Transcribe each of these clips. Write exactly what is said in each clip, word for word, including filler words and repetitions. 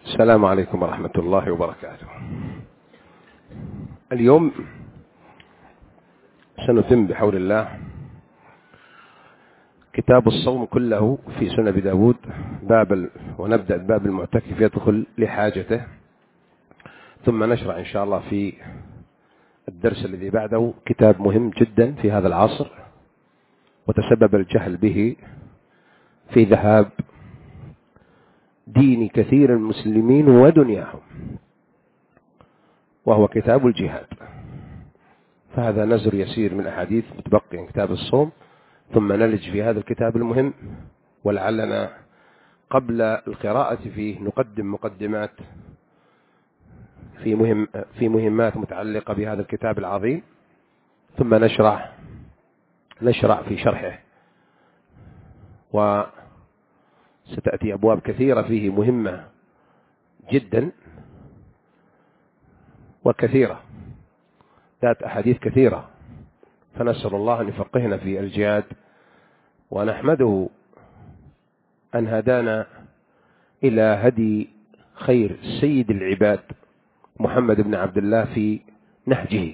السلام عليكم ورحمة الله وبركاته. اليوم سنتم بحول الله كتاب الصوم كله في سنن أبي داود، باب ونبدأ باب المعتكف يدخل لحاجته، ثم نشرع إن شاء الله في الدرس الذي بعده كتاب مهم جدا في هذا العصر وتسبب الجهل به في ذهاب دين كثير من المسلمين ودنياهم، وهو كتاب الجهاد. فهذا نزر يسير من أحاديث متبقي عن كتاب الصوم، ثم نلج في هذا الكتاب المهم، ولعلنا قبل القراءة فيه نقدم مقدمات في مهم في مهمات متعلقة بهذا الكتاب العظيم، ثم نشرع نشرع في شرحه. وستأتي أبواب كثيرة فيه مهمة جدا وكثيرة، ذات أحاديث كثيرة، فنسأل الله أن يفقهنا في الجهاد، ونحمده أن هدانا إلى هدي خير سيد العباد محمد بن عبد الله في نهجه،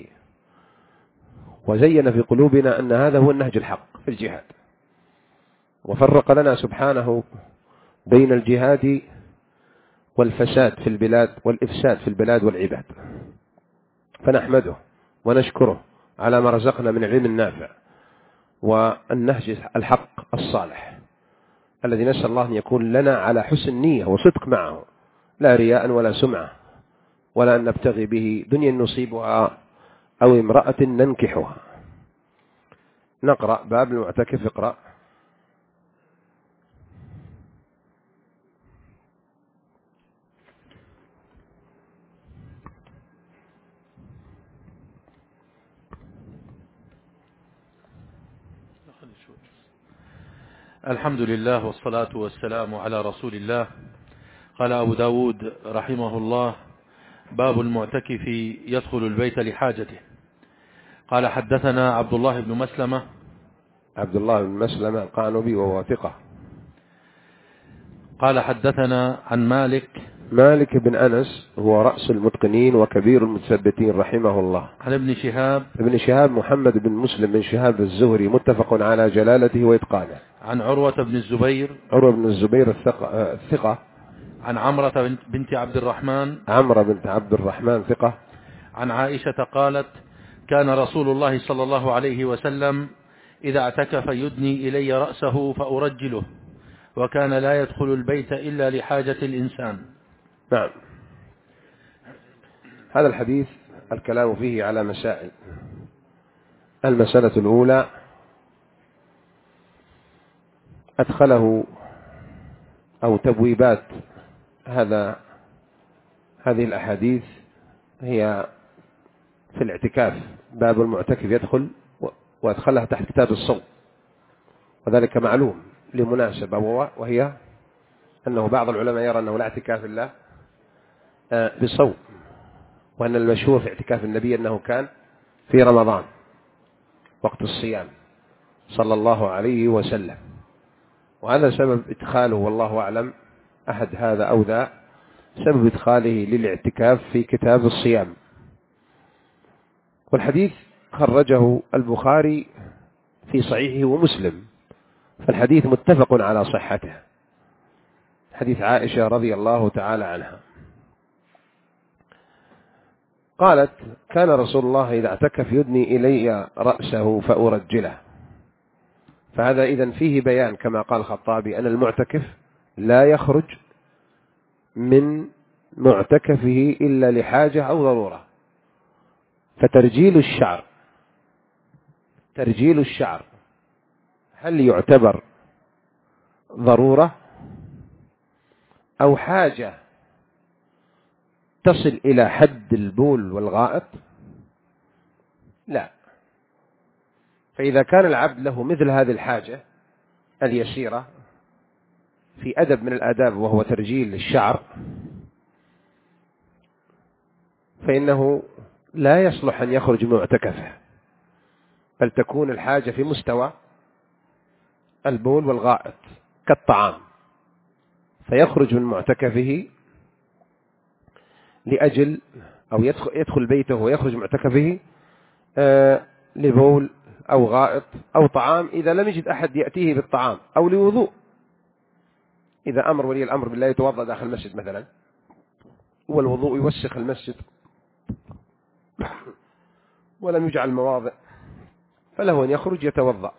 وزين في قلوبنا أن هذا هو النهج الحق في الجهاد، وفرق لنا سبحانه بين الجهاد والفساد في البلاد والإفساد في البلاد والعباد، فنحمده ونشكره على ما رزقنا من العلم النافع والنهج الحق الصالح، الذي نسأل الله أن يكون لنا على حسن نية وصدق معه، لا رياء ولا سمعة، ولا أن نبتغي به دنيا نصيبها أو امرأة ننكحها. نقرأ باب المعتكف. اقرأ. الحمد لله والصلاة والسلام على رسول الله. قال أبو داود رحمه الله: باب المعتكف يدخل البيت لحاجته. قال: حدثنا عبد الله بن مسلمة. عبد الله بن مسلمة القعنبي وهو ثقة. قال: حدثنا عن مالك مالك بن أنس هو رأس المتقنين وكبير المتثبتين رحمه الله. عن ابن شهاب ابن شهاب محمد بن مسلم بن شهاب الزهري متفق على جلالته وإتقانه. عن عروة بن الزبير عروة بن الزبير الثقة, الثقة. عن عمرة بنت عبد الرحمن عمرة بنت عبد الرحمن ثقة. عن عائشة قالت: كان رسول الله صلى الله عليه وسلم إذا اعتكف يدني إلي رأسه فأرجله، وكان لا يدخل البيت إلا لحاجة الإنسان. نعم. هذا الحديث الكلام فيه على مسائل. المسألة الأولى: أدخله أو تبويبات هذا هذه الأحاديث هي في الاعتكاف، باب المعتكف يدخل، وأدخلها تحت كتاب الصوم، وذلك معلوم لمناسبة، وهي أنه بعض العلماء يرى أنه لا اعتكاف إلا بالصوم، وأن المشهور في اعتكاف النبي أنه كان في رمضان وقت الصيام صلى الله عليه وسلم، وهذا سبب إدخاله والله أعلم، أحد هذا أو ذا سبب إدخاله للاعتكاف في كتاب الصيام. والحديث خرجه البخاري في صحيحه ومسلم، فالحديث متفق على صحته، حديث عائشة رضي الله تعالى عنها قالت: كان رسول الله إذا اعتكف يدني إلي رأسه فأرجله. فهذا إذن فيه بيان كما قال الخطابي أن المعتكف لا يخرج من معتكفه إلا لحاجة أو ضرورة. فترجيل الشعر ترجيل الشعر هل يعتبر ضرورة أو حاجة تصل إلى حد البول والغائط؟ لا. فإذا كان العبد له مثل هذه الحاجة اليسيرة في أدب من الآداب وهو ترجيل الشعر، فإنه لا يصلح أن يخرج من معتكفه، بل تكون الحاجة في مستوى البول والغائط كالطعام، فيخرج من معتكفه لأجل أو يدخل, يدخل بيته ويخرج معتكفه آه لبول أو غائط أو طعام إذا لم يجد أحد يأتيه بالطعام، أو لوضوء، إذا أمر ولي الأمر بالله يتوضأ داخل المسجد مثلا والوضوء يوسخ المسجد ولم يجعل مواضع، فله أن يخرج يتوضأ.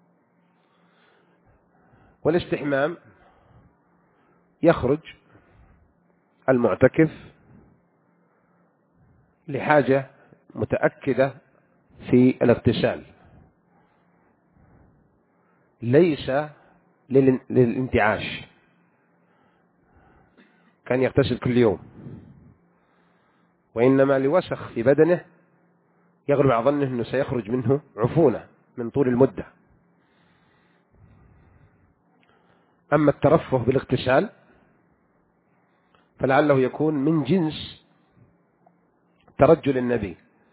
والاستحمام يخرج المعتكف لحاجة متأكدة في الاغتسال، ليس للانتعاش كان يغتسل كل يوم، وإنما لوسخ في بدنه يغلب على ظنه أنه سيخرج منه عفونة من طول المدة. أما الترفه بالاغتسال فلعله يكون من جنس ترجل النبي،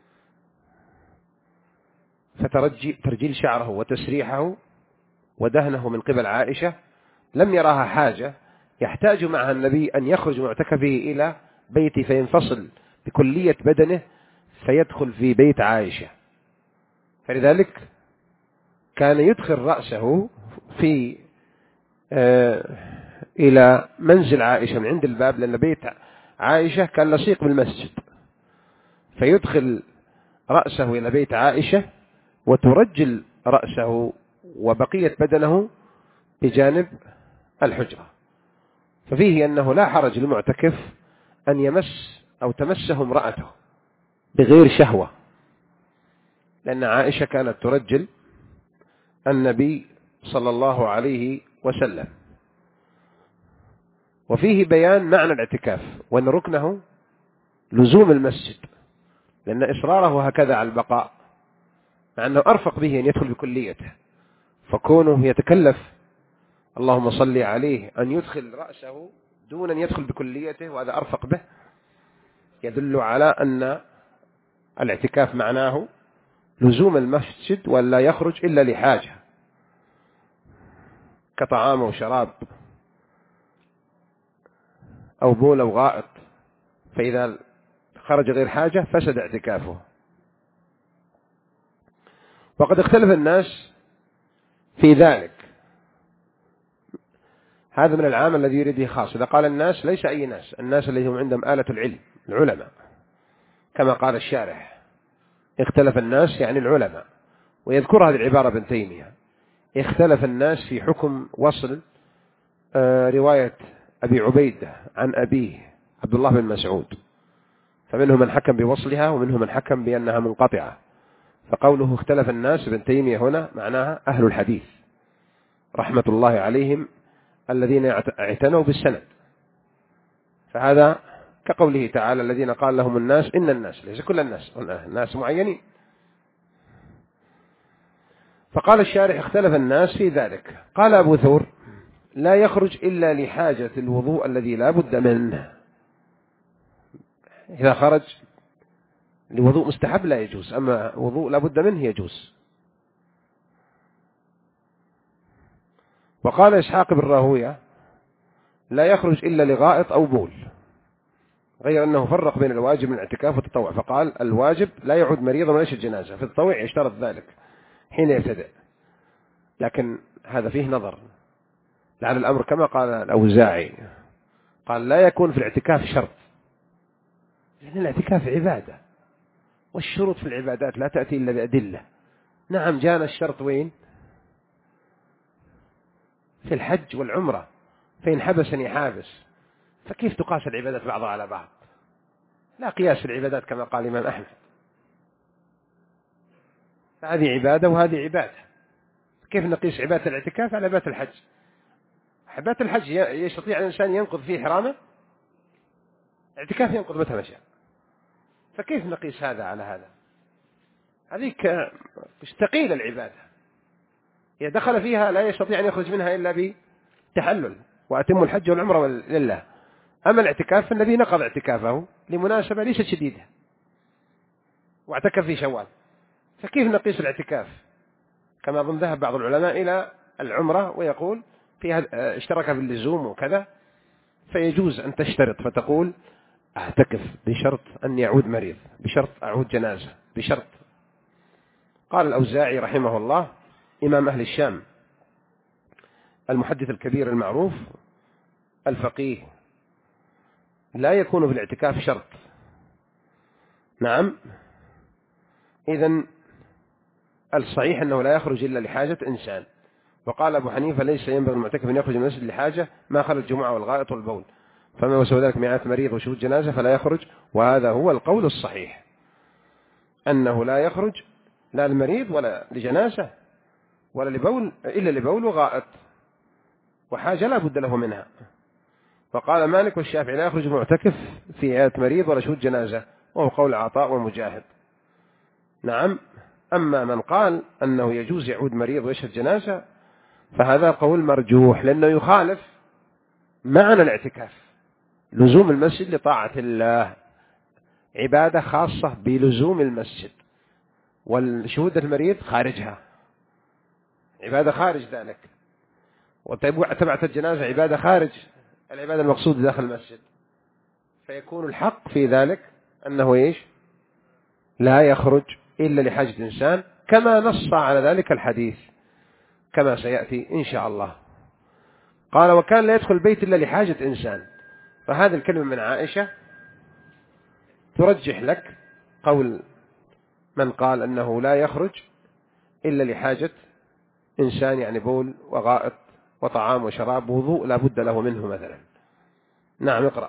فترجيل شعره وتسريحه ودهنه من قبل عائشة لم يراها حاجة يحتاج معها النبي أن يخرج معتكفه إلى بيته فينفصل بكلية بدنه فيدخل في بيت عائشة، فلذلك كان يدخل رأسه في آه إلى منزل عائشة من عند الباب، لأن بيت عائشة كان لصيق بالمسجد، فيدخل رأسه إلى بيت عائشة وترجل رأسه وبقية بدنه بجانب الحجرة. ففيه أنه لا حرج للمعتكف أن يمس أو تمسه امرأته بغير شهوة، لأن عائشة كانت ترجل النبي صلى الله عليه وسلم. وفيه بيان معنى الاعتكاف وأن ركنه لزوم المسجد، لأن إصراره هكذا على البقاء مع أنه أرفق به أن يدخل بكليته، فكونه يتكلف اللهم صل عليه أن يدخل رأسه دون أن يدخل بكليته وهذا أرفق به، يدل على أن الاعتكاف معناه لزوم المسجد ولا يخرج إلا لحاجة كطعام وشراب أو بول أو غائط، فإذا خرج غير حاجة فسد اعتكافه. وقد اختلف الناس في ذلك، هذا من العام الذي يريد به خاص. إذا قال الناس ليس أي ناس، الناس الذين هم عندهم آلة العلم العلماء، كما قال الشارح اختلف الناس يعني العلماء، ويذكر هذه العبارة ابن تيمية، اختلف الناس في حكم وصل آه رواية أبي عبيدة عن أبيه عبد الله بن مسعود، فمنهم من حكم بوصلها ومنهم من حكم بأنها منقطعة. فقوله اختلف الناس ابن تيمية هنا معناها أهل الحديث رحمة الله عليهم الذين اعتنوا بالسند، فهذا كقوله تعالى الذين قال لهم الناس إن الناس، ليس كل الناس، ناس معينين. فقال الشارح اختلف الناس في ذلك. قال أبو ثور لا يخرج إلا لحاجة الوضوء الذي لا بد منه، إذا خرج لوضوء مستحب لا يجوز، أما وضوء لا بد منه يجوز. وقال إسحاق بن راهوية لا يخرج إلا لغائط أو بول، غير أنه فرق بين الواجب من الاعتكاف والتطوع، فقال الواجب لا يعود مريضا وليس الجنازة، في التطوع يشترط ذلك حين يبتدئ، لكن هذا فيه نظر، لعل الأمر كما قال الأوزاعي قال لا يكون في الاعتكاف شرط، لأن الاعتكاف عبادة والشروط في العبادات لا تأتي إلا بأدلة. نعم جاءنا الشرط وين؟ في الحج والعمرة، فإن حبسني حابس، فكيف تقاس العبادات بعضها على بعض؟ لا قياس في العبادات كما قال الإمام أحمد، هذه عبادة وهذه عبادة، كيف نقيس عبادة الاعتكاف على عبادة الحج؟ عبادة الحج يستطيع الإنسان ينقض فيه حرامه، اعتكاف ينقض متى مشاء، فكيف نقيس هذا على هذا؟ هذه تستقيل العبادة، إذا دخل فيها لا يستطيع أن يخرج منها إلا بتحلل، وأتم الحج والعمرة لله. أما الاعتكاف فالنبي نقض اعتكافه لمناسبة ليست شديدة واعتكف في شوال، فكيف نقيس الاعتكاف؟ كما ظن ذهب بعض العلماء إلى العمرة ويقول فيها اشترك في اللزوم وكذا، فيجوز أن تشترط فتقول أعتكف بشرط أن يعود مريض، بشرط أعود جنازة، بشرط. قال الأوزاعي رحمه الله إمام أهل الشام المحدث الكبير المعروف الفقيه: لا يكون في الاعتكاف شرط. نعم، إذن الصحيح أنه لا يخرج إلا لحاجة إنسان. وقال أبو حنيفة: ليس ينبغي المعتكف أن يخرج من المسجد لحاجة ما خلى الجمعة والغائط والبول، فما وسوى ذلك مئات مريض وشهود جنازة فلا يخرج. وهذا هو القول الصحيح، أنه لا يخرج لا المريض ولا لجنازة ولا لبول إلا لبول وغائط وحاجة لا بد له منها. فقال مالك والشافعي: لا يخرج المعتكف في عيادة مريض ولا شهود جنازة، وهو قول عطاء ومجاهد. نعم. أما من قال أنه يجوز يعود مريض ويشهد جنازة فهذا قول مرجوح، لأنه يخالف معنى الاعتكاف، لزوم المسجد لطاعة الله، عبادة خاصة بلزوم المسجد، والشهود المريض خارجها عبادة خارج ذلك، وتبعت الجنازة عبادة خارج العبادة المقصود داخل المسجد. فيكون الحق في ذلك أنه إيش؟ لا يخرج إلا لحاجة إنسان، كما نص على ذلك الحديث كما سيأتي إن شاء الله. قال: وكان لا يدخل البيت إلا لحاجة إنسان. فهذه الكلمة من عائشة ترجح لك قول من قال أنه لا يخرج إلا لحاجة إنسان، يعني بول وغائط وطعام وشراب ووضوء لا بد له منه مثلا. نعم، اقرأ.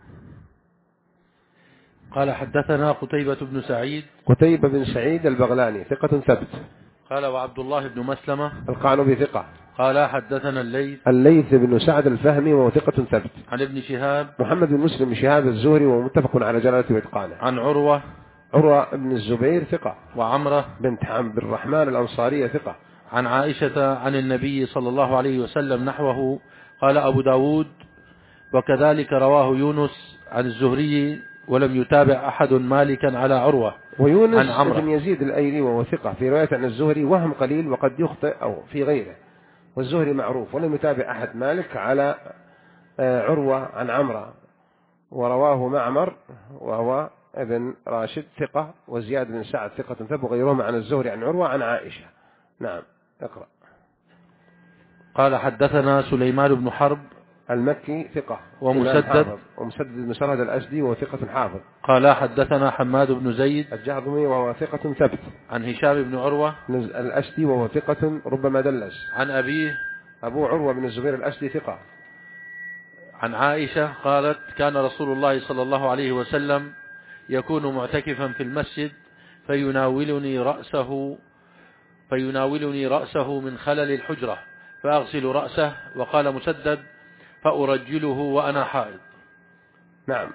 قال: حدثنا قتيبة بن سعيد. قتيبة بن سعيد البغلاني ثقة ثبت. قال: وعبد الله بن مسلمة القعنبي ثقة. قال: حدثنا الليث. الليث بن سعد الفهمي وهو ثقة ثبت. عن ابن شهاب محمد بن مسلم بن شهاب الزهري ومتفق على جلالته وإتقانه. عن عروة عروة بن الزبير ثقة. وعمرة بنت عبد الرحمن الأنصارية ثقة. عن عائشة عن النبي صلى الله عليه وسلم نحوه. قال أبو داود: وكذلك رواه يونس عن الزهري ولم يتابع أحد مالكا على عروة. ويونس بن يزيد الأيلي وهو ثقة في رواية عن الزهري وهم قليل وقد يخطئ أو في غيره، والزهري معروف، ولم يتابع أحد مالك على عروة عن عمرة. ورواه معمر وهو ابن راشد ثقة، وزياد بن سعد ثقة ثبت، وغيرهم عن الزهري عن عروة عن عائشة. نعم، اقرأ. قال: حدثنا سليمان بن حرب المكي ثقة ومسدد ومسدد بن سرد الأسدي وهو ثقة حافظ. قال: حدثنا حماد بن زيد الجهضمي وهو ثقة ثبت. عن هشام بن عروة الأسدي وهو ثقة ربما دلس. عن أبيه أبو عروة بن الزبير الأسدي ثقة. عن عائشة قالت: كان رسول الله صلى الله عليه وسلم يكون معتكفا في المسجد فيناولني رأسه فيناولني رأسه من خلل الحجرة فأغسل رأسه. وقال مسدد: فأرجله وأنا حائض. نعم.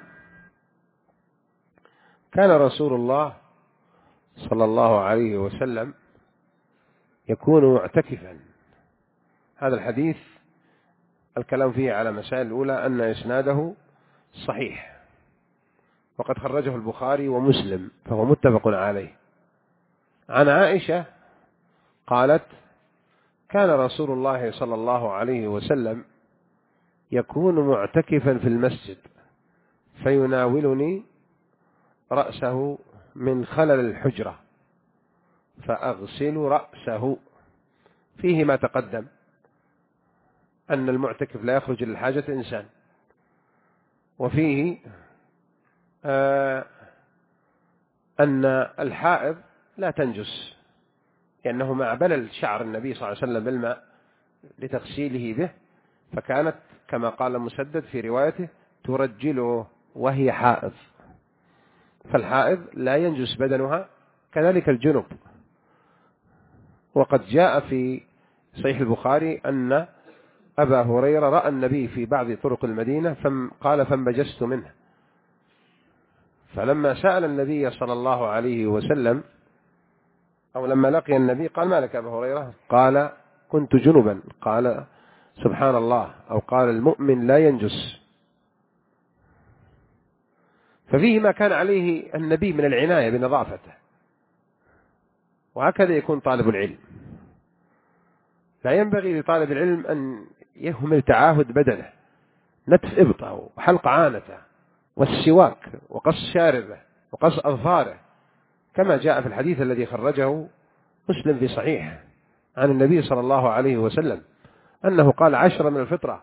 كان رسول الله صلى الله عليه وسلم يكون معتكفا. هذا الحديث الكلام فيه على مسائل. الأولى أن إسناده صحيح، وقد خرجه البخاري ومسلم فهو متفق عليه. عن عائشة قالت: كان رسول الله صلى الله عليه وسلم يكون معتكفا في المسجد فيناولني رأسه من خلل الحجرة فأغسل رأسه. فيه ما تقدم أن المعتكف لا يخرج للحاجة إنسان، وفيه آه أن الحائض لا تنجس، لأنه مع بلل شعر النبي صلى الله عليه وسلم بالماء لتغسيله به، فكانت كما قال مسدد في روايته ترجله وهي حائض. فالحائض لا ينجس بدنها، كذلك الجنب. وقد جاء في صحيح البخاري أن أبا هريرة رأى النبي في بعض طرق المدينة قال: فانبجست منه. فلما سأل النبي صلى الله عليه وسلم أو لما لقي النبي قال: ما لك أبا هريرة؟ قال: كنت جنبا. قال: سبحان الله، أو قال: المؤمن لا ينجس. ففيه ما كان عليه النبي من العناية بنظافته، وهكذا يكون طالب العلم. لا ينبغي لطالب العلم أن يهمل تعاهد بدنه، نتف إبطه وحلق عانته والسواك وقص شاربه وقص أظفاره، كما جاء في الحديث الذي خرجه مسلم في صحيح عن النبي صلى الله عليه وسلم أنه قال عشرة من الفطرة: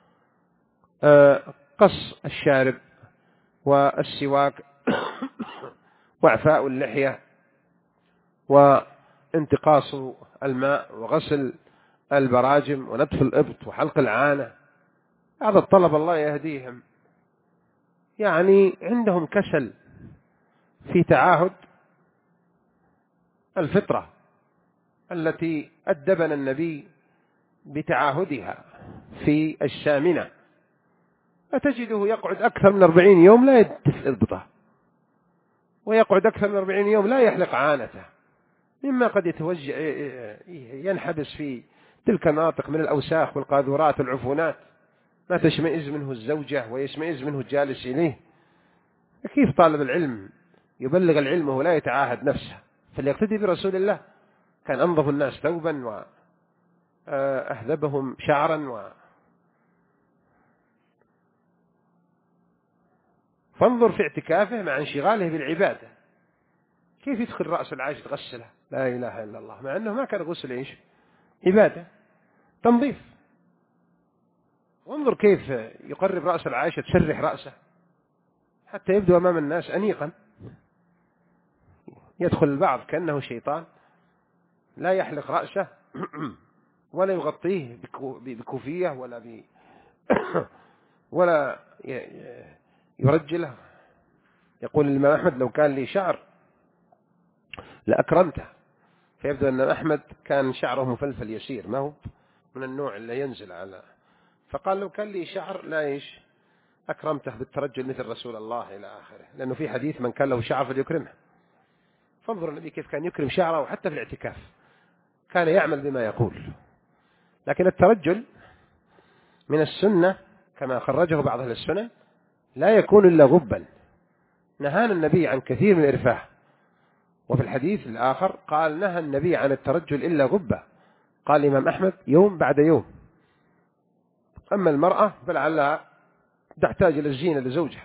قص الشارب والسواك وإعفاء اللحية وانتقاص الماء وغسل البراجم ونتف الإبط وحلق العانة. هذا الطلب الله يهديهم، يعني عندهم كسل في تعاهد الفطرة التي أدبنا النبي بتعاهدها في الشامنة، فتجده يقعد أكثر من أربعين يوم لا يتف إبطه، ويقعد أكثر من أربعين يوم لا يحلق عانته، مما قد يتوجه ينحبس في تلك الناطق من الأوساخ والقاذورات والعفونات ما تشمئز منه الزوجة ويشمئز منه الجالس إليه. كيف طالب العلم يبلغ العلم ولا يتعاهد نفسه؟ فليقتدي برسول الله، كان أنظف الناس ثوبا وأهذبهم شعرا و... فانظر في اعتكافه مع انشغاله بالعبادة كيف يدخل رأس العائشة تغسله، لا إله إلا الله، مع أنه ما كان غسل إيش؟ عبادة تنظيف. وانظر كيف يقرب رأس العائشة تسرح رأسه حتى يبدو أمام الناس أنيقا. يدخل البعض كأنه شيطان لا يحلق رأسه ولا يغطيه بكوفية ولا ب... ولا يرجله. يقول الإمام أحمد: لو كان لي شعر لأكرمته. فيبدو أن أحمد كان شعره مفلفل يسير، ما هو من النوع اللي ينزل على، فقال: لو كان لي شعر لا إيش أكرمته بالترجل مثل رسول الله إلى آخره، لأنه في حديث: من كان له شعر فليكرمه. فانظر النبي كيف كان يكرم شعره حتى في الاعتكاف، كان يعمل بما يقول. لكن الترجل من السنة كما خرجه بعض أهل السنة لا يكون إلا غبا، نهانا النبي عن كثير من الإرفاه. وفي الحديث الآخر قال: نهى النبي عن الترجل إلا غبة. قال الإمام أحمد: يوم بعد يوم. أما المرأة فلعلها تحتاج إلى الزينة لزوجها،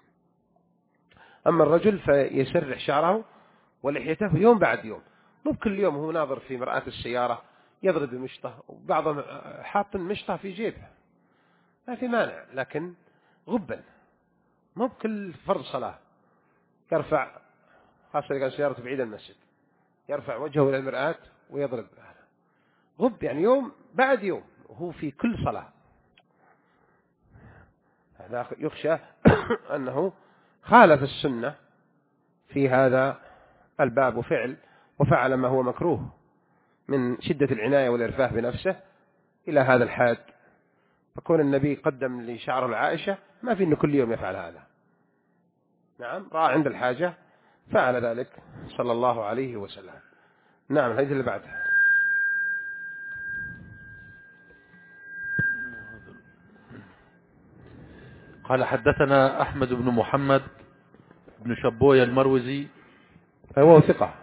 أما الرجل فيسرح شعره ولحيته يوم بعد يوم، مو كل يوم هو ناظر في مرآة السيارة يضرب بمشطة، وبعضهم حاط مشطة في جيبه، ما في مانع، لكن غبا، مو بكل فرض صلاة يرفع، خاصة إذا كان سيارته بعيد المسجد، يرفع وجهه إلى المرآة ويضرب. غب يعني يوم بعد يوم وهو في كل صلاة. هذا يخشى أنه خالف السنة في هذا الباب وفعل وفعل ما هو مكروه من شدة العناية والإرفاه بنفسه إلى هذا الحد. فكون النبي قدم لشعر العائشة ما في إنه كل يوم يفعل هذا، نعم، رأى عند الحاجة فعل ذلك صلى الله عليه وسلم. نعم. الحديث اللي بعده: قال: حدثنا أحمد بن محمد بن شبوية المروزي هو ثقة.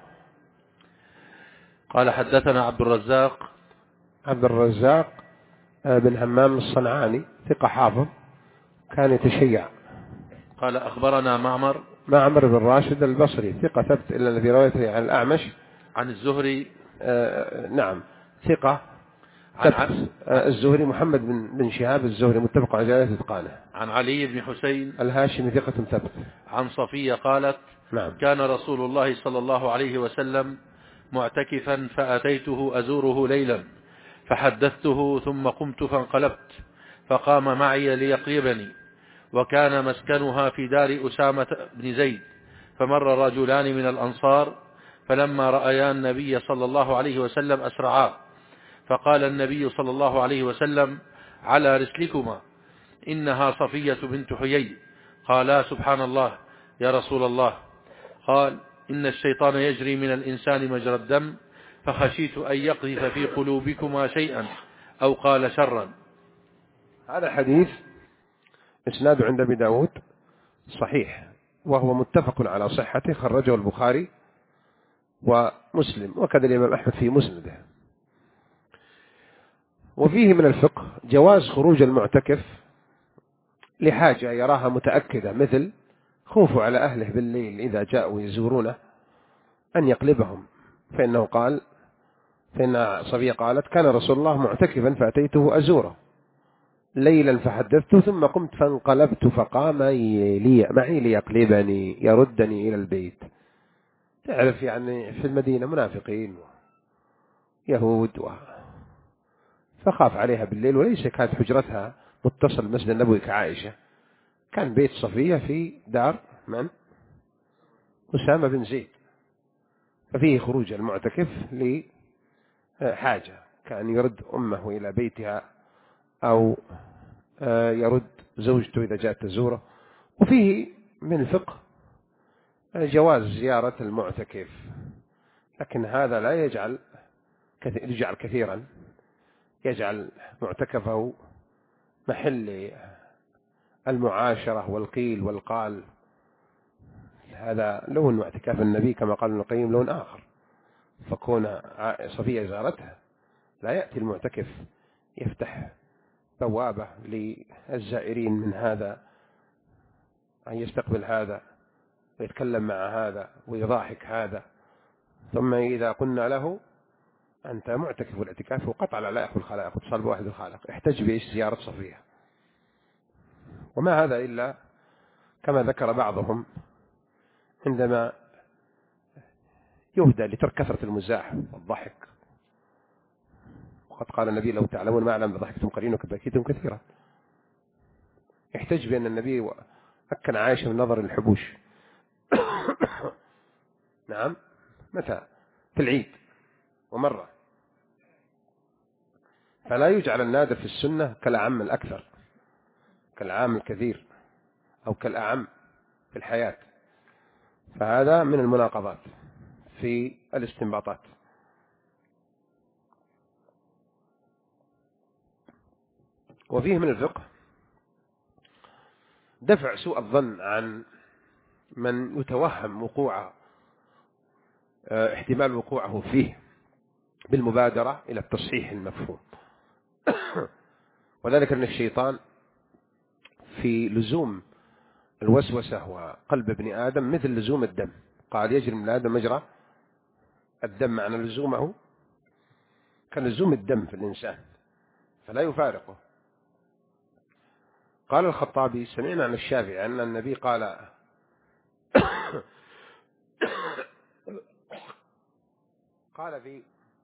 قال: حدثنا عبد الرزاق عبد الرزاق بن همام الصنعاني ثقة حافظ، كان يتشيع. قال: أخبرنا معمر معمر بن راشد البصري ثقة ثبت، إلا الذي رويته عن الأعمش عن الزهري. آه نعم ثقة عن ثبت. آه الزهري محمد بن بن شهاب الزهري متفق على جلالة إتقانه. عن علي بن حسين الهاشمي ثقة ثبت. عن صفية قالت: نعم. كان رسول الله صلى الله عليه وسلم معتكفا فأتيته أزوره ليلا فحدثته ثم قمت فانقلبت فقام معي ليقربني، وكان مسكنها في دار أسامة بن زيد، فمر رجلان من الأنصار فلما رأيا النبي صلى الله عليه وسلم أسرعا، فقال النبي صلى الله عليه وسلم: على رسلكما، إنها صفية بنت حيي. قالا: سبحان الله يا رسول الله. قال: إن الشيطان يجري من الإنسان مجرى الدم، فخشيت أن يقذف في قلوبكما شيئا أو قال شرا. هذا الحديث إسناد عند أبي داود صحيح، وهو متفق على صحته، خرجه البخاري ومسلم وكذا الإمام أحمد في مسنده. وفيه من الفقه جواز خروج المعتكف لحاجة يراها متأكدة، مثل خوفوا على أهله بالليل إذا جاءوا يزورونه أن يقلبهم، فإنه قال فإن صفية قالت كان رسول الله معتكفا فأتيته أزوره ليلا فحدثته ثم قمت فانقلبت فقام لي معي ليقلبني يردني إلى البيت. تعرف يعني في المدينة منافقين يهود و... فخاف عليها بالليل، وليس كانت حجرتها متصل المسجد النبوي كعائشة، كان بيت صفية في دار من؟ أسامة بن زيد، ففيه خروج المعتكف لحاجة، كان يرد أمه إلى بيتها أو يرد زوجته إذا جاءت تزوره. وفيه من الفقه جواز زيارة المعتكف، لكن هذا لا يجعل يجعل كثيرا يجعل معتكفه محل المعاشرة والقيل والقال. هذا لون اعتكاف النبي كما قال ابن القيم لون آخر، فكون صفية زارتها لا يأتي المعتكف يفتح بوابة للزائرين من هذا أن يستقبل هذا ويتكلم مع هذا ويضاحك هذا، ثم إذا قلنا له أنت معتكف والاعتكاف وقطع العلائق بالخلائق واتصال بواحد الخالق، احتج بإيش زيارة صفية؟ وما هذا إلا كما ذكر بعضهم عندما يهدى لترك كثرة المزاح والضحك، وقد قال النبي لو تعلمون ما أعلم بضحكتم قليلا وبكيتم كثيرا. يحتج بأن النبي أكن عائشة من نظر الحبوش نعم متى؟ في العيد ومرة. فلا يجعل النادر في السنة كالأعم الأكثر، كالعام الكثير أو كالأعم في الحياة، فهذا من المناقضات في الاستنباطات. وفيه من الفقه دفع سوء الظن عن من يتوهم وقوع احتمال وقوعه فيه بالمبادرة إلى التصحيح المفهوم. وذلك أن الشيطان في لزوم الوسوسة وقلب ابن آدم مثل لزوم الدم، قال يجري من آدم مجرى الدم، معنى لزومه كلزوم الدم في الإنسان فلا يفارقه. قال الخطابي سمعنا عن الشافعي أن النبي قال قال في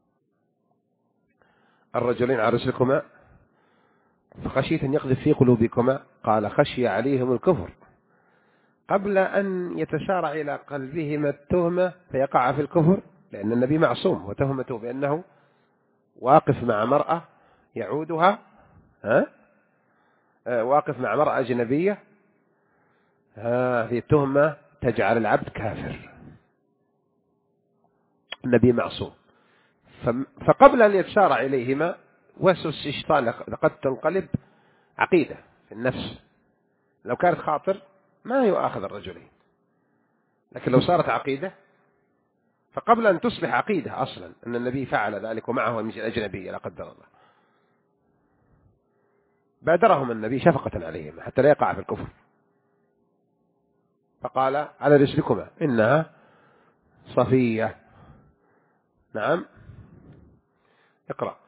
الرجلين على رسلكما فخشيت أن يقذف في قلوبكما، قال خشي عليهم الكفر قبل أن يتسارع إلى قلبهما التهمة فيقع في الكفر، لأن النبي معصوم وتهمته بأنه واقف مع مرأة يعودها ها واقف مع مرأة أجنبية، هذه التهمة تجعل العبد كافر. النبي معصوم، فقبل أن يتسارع إليهما وسوس الشيطان لقد تنقلب عقيدة في النفس، لو كانت خاطر ما يؤاخذ الرجلين، لكن لو صارت عقيدة فقبل أن تصبح عقيدة أصلا أن النبي فعل ذلك ومعه المجيء الأجنبية لا قدر الله، بادرهم النبي شفقة عليهم حتى لا يقع في الكفر، فقال على رسلكما إنها صفية. نعم اقرأ.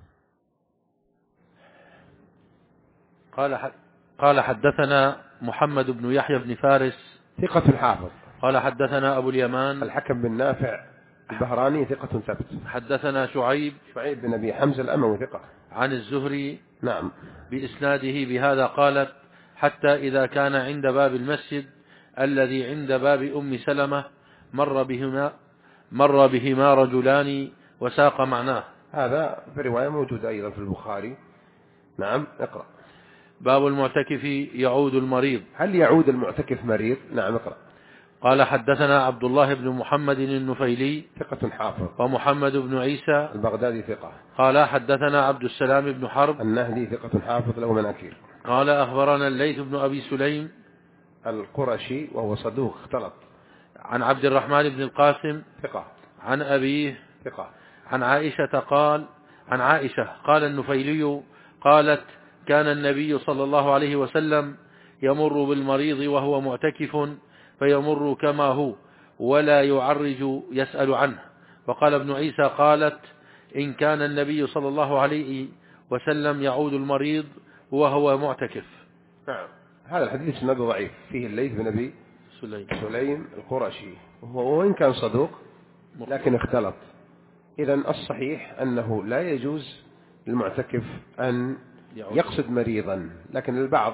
قال قال حدثنا محمد بن يحيى بن فارس ثقة الحافظ. قال حدثنا أبو اليمان الحكم بن نافع البهراني ثقة ثبت. حدثنا شعيب شعيب بن أبي حمزة الأموي ثقة عن الزهري نعم بإسناده بهذا قالت حتى إذا كان عند باب المسجد الذي عند باب أم سلمة مر بهما مر بهما رجلان وساق معناه. هذا في رواية موجودة أيضا في البخاري. نعم اقرأ. باب المعتكف يعود المريض. هل يعود المعتكف مريض؟ نعم اقرأ. قال حدثنا عبد الله بن محمد النفيلي ثقة حافظ. ومحمد بن عيسى البغدادي ثقة. قال حدثنا عبد السلام بن حرب النهدي ثقة حافظ له مناكير. قال أخبرنا الليث بن أبي سليم القرشي وهو صدوق اختلط. عن عبد الرحمن بن القاسم ثقة. عن أبيه ثقة. عن عائشة قال عن عائشة قال النفيلي قالت كان النبي صلى الله عليه وسلم يمر بالمريض وهو معتكف فيمر كما هو ولا يعرج يسأل عنه. وقال ابن عيسى قالت إن كان النبي صلى الله عليه وسلم يعود المريض وهو معتكف. نعم. هذا الحديث سند ضعيف، فيه الليث بن أبي سليم, سليم القرشي، وهو وإن كان صدوق لكن اختلط. إذن الصحيح أنه لا يجوز للمعتكف أن يقصد مريضا، لكن البعض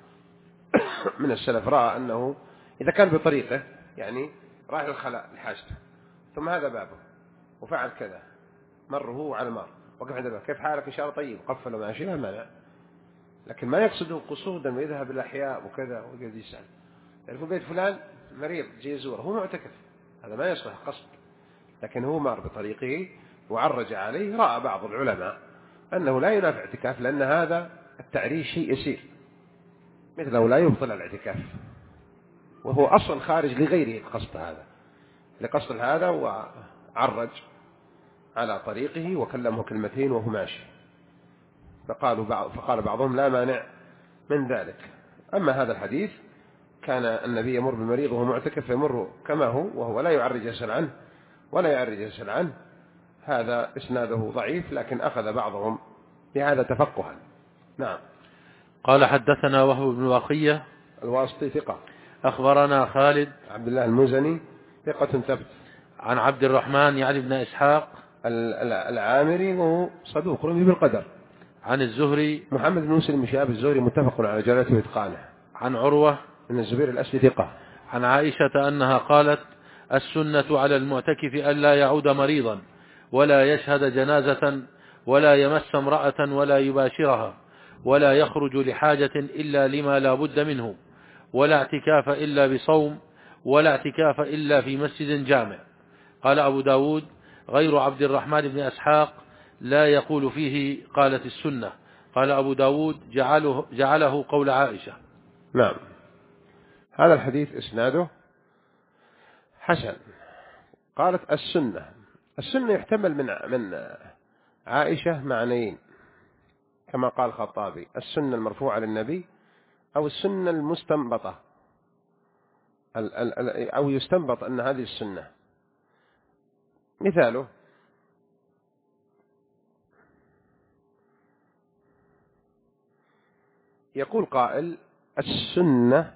من السلف رأى أنه إذا كان بطريقه، يعني راح الخلاء لحاجته ثم هذا بابه وفعل كذا، مر هو على المار وقف عند الباب، كيف حالك؟ إن شاء الله طيب، قفل وماشي، لا مانع. لكن ما يقصده قصودا ويذهب الأحياء وكذا ويقعد يسأل، يعرفوا بيت فلان مريض جي يزوره، هو معتكف، هذا ما يصلح قصد. لكن هو مار بطريقه وعرج عليه. رأى بعض العلماء أنه لا ينافع اعتكاف، لأن هذا التعريش شيء يسير، مثله لا يبطل الاعتكاف، وهو أصلا خارج لغيره القصد هذا، لقصد هذا وعرج على طريقه وكلمه كلمتين وهو ماشي. فقالوا بعض فقال بعضهم لا مانع من ذلك. أما هذا الحديث كان النبي يمر بالمريض وهو معتكف فيمر كما هو وهو لا يعرج يسأل عنه ولا يعرج يسأل عنه، هذا إسناده ضعيف، لكن أخذ بعضهم بهذا تفقها. نعم. قال حدثنا وهب بن بقية الواسطي ثقة. أخبرنا خالد عبد الله المزني ثقة ثبت. عن عبد الرحمن يعني بن إسحاق العامري وهو صدوق رمي بالقدر. عن الزهري محمد بن مسلم شهاب الزهري متفق على جلالته وإتقانه. عن عروة بن الزبير الأسلي ثقة. عن عائشة أنها قالت السنة على المعتكف ألا يعود مريضا ولا يشهد جنازة ولا يمس امرأة ولا يباشرها ولا يخرج لحاجة إلا لما لا بد منه، ولا اعتكاف إلا بصوم، ولا اعتكاف إلا في مسجد جامع. قال أبو داود غير عبد الرحمن بن إسحاق لا يقول فيه قالت السنة. قال أبو داود جعله, جعله قول عائشة. نعم. هذا الحديث إسناده حسن. قالت السنة. السنة يحتمل من من عائشة معنيين كما قال الخطابي، السنة المرفوعة للنبي أو السنة المستنبطة، أو يستنبط أن هذه السنة. مثاله يقول قائل السنة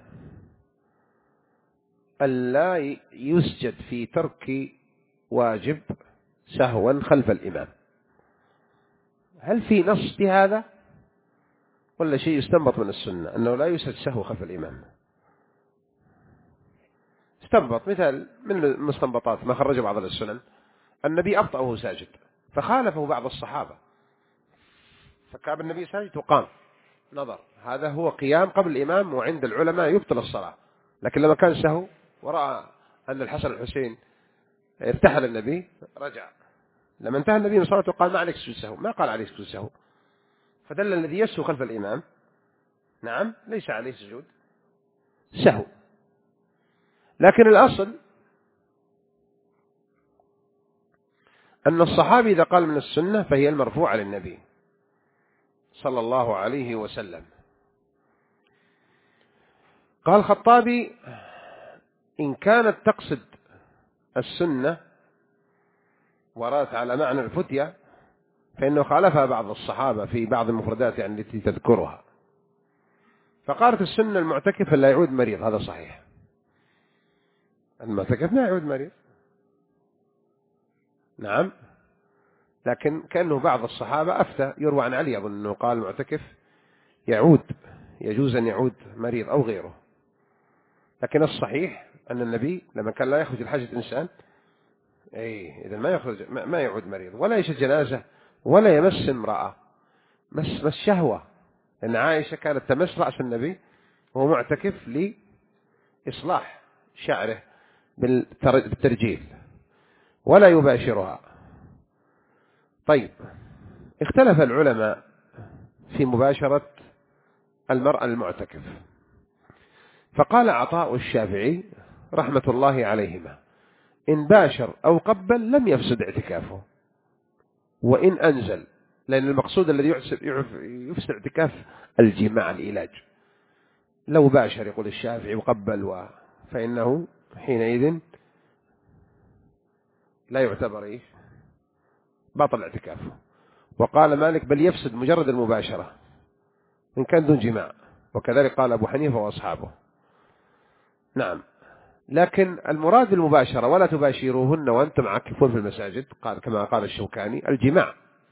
ألا يسجد في ترك واجب سهوا خلف الإمام. هل في نص في هذا ولا شيء يستنبط من السنة أنه لا يسجد سهو خلف الإمام؟ استنبط مثال من المستنبطات ما خرج بعض السنن، النبي أبطأ وهو ساجد فخالفه بعض الصحابة فكاب النبي ساجد وقام، نظر هذا هو قيام قبل الإمام وعند العلماء يبطل الصلاة. لكن لما كان سهو ورأى أن الحسن الحسين ارتحل النبي رجع، لما انتهى النبي من صلاته قال ما عليك سجود سهو، ما قال عليك سجود سهو، فدل الذي يسهو خلف الإمام نعم ليس عليه سجود سهو. لكن الأصل أن الصحابي إذا قال من السنة فهي المرفوعة للنبي صلى الله عليه وسلم. قال الخطابي إن كانت تقصد السنة ورات على معنى الفتية فإنه خالفها بعض الصحابة في بعض المفردات يعني التي تذكرها، فقالت السنة المعتكف لا يعود مريض، هذا صحيح، المعتكف لا يعود مريض نعم. لكن كأنه بعض الصحابة أفتى، يروى عن علي أظن أنه قال المعتكف يعود، يجوز أن يعود مريض أو غيره. لكن الصحيح أن النبي لما كان لا يخرج الحاجة إنسان أي إذا ما يخرج ما يعود مريض ولا يشهد جنازة ولا يمس امرأة مس مس شهوة، لأن عائشة كانت تمس رأس النبي وهو معتكف لإصلاح شعره بالترجيل ولا يباشرها. طيب اختلف العلماء في مباشرة المرأة المعتكف، فقال عطاء الشافعي رحمة الله عليهما إن باشر أو قبل لم يفسد اعتكافه وإن أنزل، لأن المقصود الذي يفسد اعتكاف الجماع العلاج. لو باشر يقول الشافعي وقبل فإنه حينئذ لا يعتبر إيه باطل اعتكافه. وقال مالك بل يفسد مجرد المباشرة إن كان دون جماع، وكذلك قال أبو حنيفة وأصحابه. نعم، لكن المراد بالمباشرة ولا تباشروهن وأنتم عاكفون في المساجد، قال كما قال الشوكاني الجماع.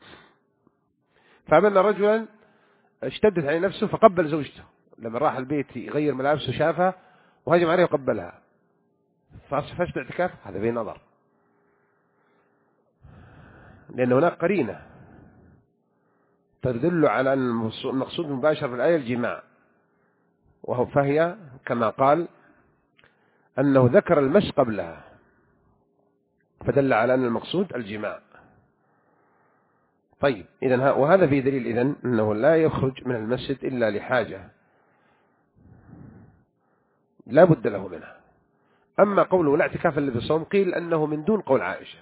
فأمن رجلا اشتدت عليه نفسه فقبل زوجته لما راح البيت يغير ملابسه شافها وهجم عليه وقبلها، فاسد اعتكاف، هذا به نظر، لأن هناك قرينة تدل على أن المقصود المباشر في الآية الجماع، وهو فهي كما قال أنه ذكر المس قبلها فدل على أن المقصود الجماع. طيب إذن وهذا في دليل إذن أنه لا يخرج من المسجد إلا لحاجة لا بد له منها. أما قوله لا اعتكاف إلا بالصوم قيل أنه من دون قول عائشة،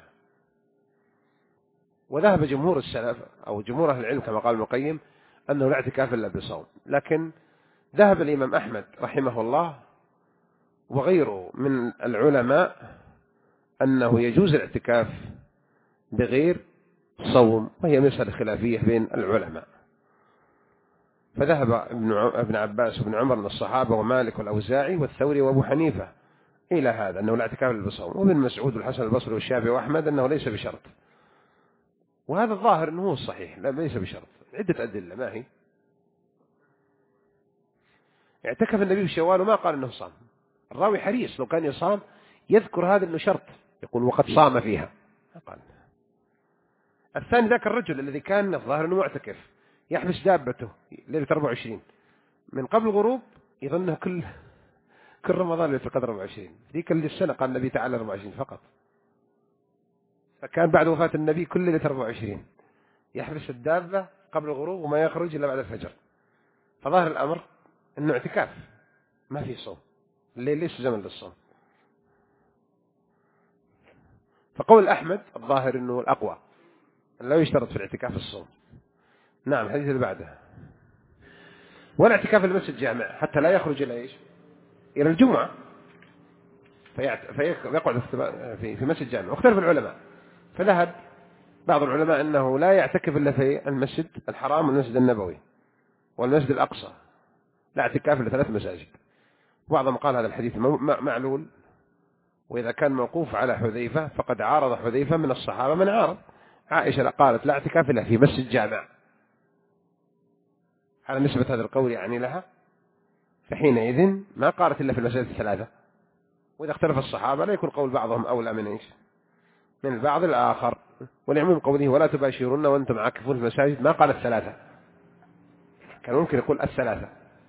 وذهب جمهور السلف أو جمهور أهل العلم كما قال ابن القيم أنه لا اعتكاف إلا بالصوم، لكن ذهب الإمام أحمد رحمه الله وغيره من العلماء أنه يجوز الاعتكاف بغير صوم، وهي مسألة خلافية بين العلماء. فذهب ابن عباس وابن عمر من الصحابة ومالك والأوزاعي والثوري وأبو حنيفة إلى هذا أنه لا اعتكاف إلا بالصوم، وابن مسعود والحسن البصري والشافعي وأحمد أنه ليس بشرط، وهذا الظاهر أنه هو الصحيح، لا ليس بشرط. عدة أدلة، ما هي؟ اعتكف النبي في شوال وما قال أنه صام. الراوي حريص لو كان يصام يذكر هذا أنه شرط، يقول وقد صام فيها قال. الثاني ذاك الرجل الذي كان الظاهر أنه معتكف يحبس دابته ليلة أربعة وعشرين من قبل الغروب، يظنه كل كل رمضان ليلة القدر أربعة وعشرين، ذيك اللي السنة قال النبي تعالى أربعة وعشرين فقط، فكان بعد وفاة النبي كل ليلة أربعة وعشرين يحبس الدابة قبل الغروب وما يخرج إلا بعد الفجر. فظاهر الأمر أنه اعتكاف ما في صوم، الليل ليس زمن للصوم. فقول أحمد الظاهر أنه الأقوى، لا يشترط في الاعتكاف الصوم. نعم، الحديث اللي بعده ولا اعتكاف في المسجد جامع حتى لا يخرج إلى إيش؟ إلى الجمعة فيقعد في في مسجد جامع. واختلف العلماء، فذهب بعض العلماء أنه لا يعتكف إلا في المسجد الحرام والمسجد النبوي والمسجد الأقصى، لا اعتكاف إلا ثلاث مساجد. بعضهم قال هذا الحديث معلول، وإذا كان موقوف على حذيفة فقد عارض حذيفة من الصحابة من عارض. عائشة قالت لا اعتكاف إلا في مسجد جامع، على نسبة هذا القول يعني لها، فحينئذ ما قالت إلا في المساجد الثلاثة. وإذا اختلف الصحابة لا يكون قول بعضهم أولى من إيش من البعض الآخر. ولعموم قوله ولا تباشرون وأنتم عاكفون في المساجد ما قال الثلاثة، كان ممكن يقول الثلاثة.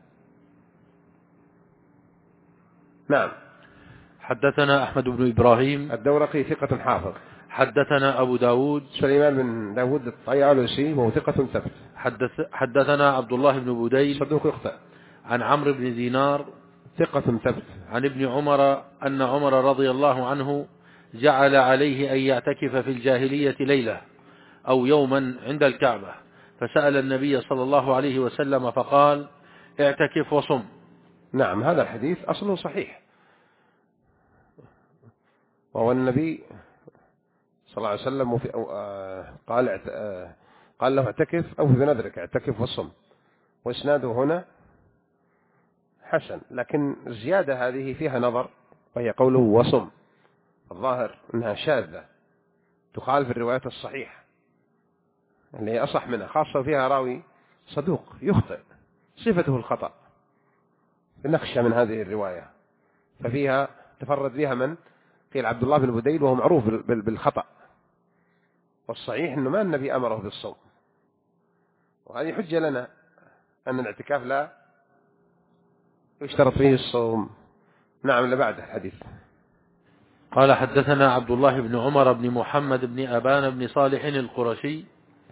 نعم. حدثنا أحمد بن إبراهيم الدورقي ثقة حافظ. حدثنا أبو داود سليمان بن داود الطيالسي وهو ثقة ثبت. حدث حدثنا عبد الله بن بديل صدوق يخطئ. عن عمرو بن دينار ثقة ثبت. عن ابن عمر أن عمر رضي الله عنه جعل عليه أن يعتكف في الجاهلية ليلة أو يوما عند الكعبة، فسأل النبي صلى الله عليه وسلم فقال اعتكف وصم. نعم، هذا الحديث أصله صحيح، وهو النبي صلى الله عليه وسلم قال قال له اعتكف أو في بنذرك اعتكف وصم، وإسناده هنا حسن، لكن الزيادة هذه فيها نظر، وهي قوله وصم، الظاهر أنها شاذة تخالف الروايات الصحيحة اللي أصح منها، خاصة فيها راوي صدوق يخطئ صفته الخطأ، نخشى من هذه الرواية، ففيها تفرد بها من قيل عبد الله بن بديل وهو معروف بالخطأ، والصحيح أنه ما النبي أمره بالصوم، وهذه حجة لنا أن الاعتكاف لا يشترط فيه الصوم. نعم، اللي بعد الحديث. قال حدثنا عبد الله بن عمر بن محمد بن أبان بن صالح القرشي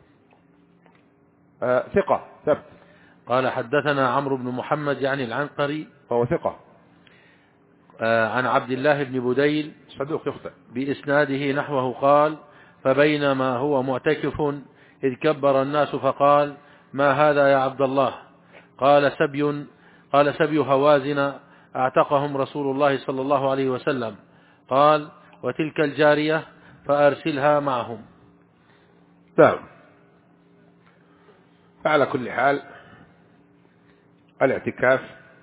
آه ثقة ثبت. قال حدثنا عمرو بن محمد يعني العنقري وهو ثقة. آه عن عبد الله بن بديل صدوق يخطئ بإسناده نحوه قال فبينما هو معتكف إذ كبر الناس فقال ما هذا يا عبد الله؟ قال سبي قال سبي هوازن أعتقهم رسول الله صلى الله عليه وسلم. قال: وتلك الجارية فأرسلها معهم. نعم. فعلى كل حال الاعتكاف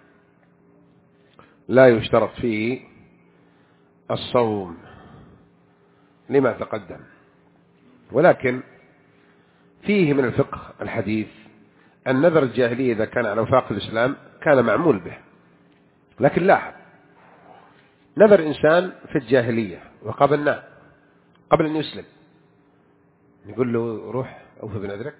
لا يشترط فيه الصوم لما تقدم، ولكن فيه من الفقه الحديث النذر الجاهلي إذا كان على وفاق الإسلام كان معمول به. لكن لاحظ، نذر إنسان في الجاهلية وقبلناه قبل أن يسلم، يقول له روح أوفي بنذرك،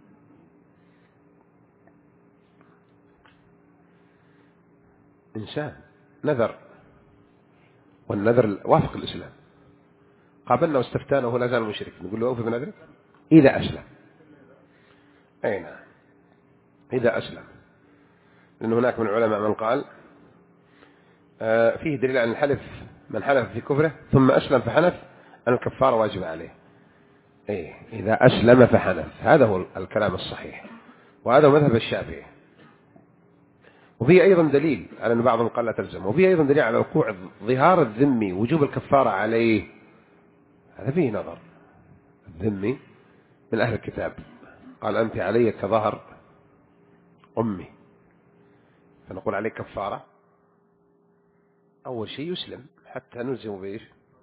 إنسان نذر، والنذر وافق الإسلام، قابلنا واستفتانا وهو لا زال مشرك، نقول له أوفي بنذرك إذا أسلم. أي نعم، إذا أسلم، لأن هناك من العلماء من قال آه فيه دليل عن الحلف، من حلف في كفره ثم أسلم فحنث أن الكفارة واجب عليه. إيه، إذا أسلم فحنث، هذا هو الكلام الصحيح، وهذا مذهب الشافعي. وفيه أيضا دليل على أن بعضهم قال لا تلزم، وفيه أيضا دليل على وقوع ظهار الذمي وجوب الكفارة عليه، هذا فيه نظر. الذمي من أهل الكتاب، قال أنت علي كظهر أمي، فنقول عليك كفارة. أول شيء يسلم حتى نلزم بإيش؟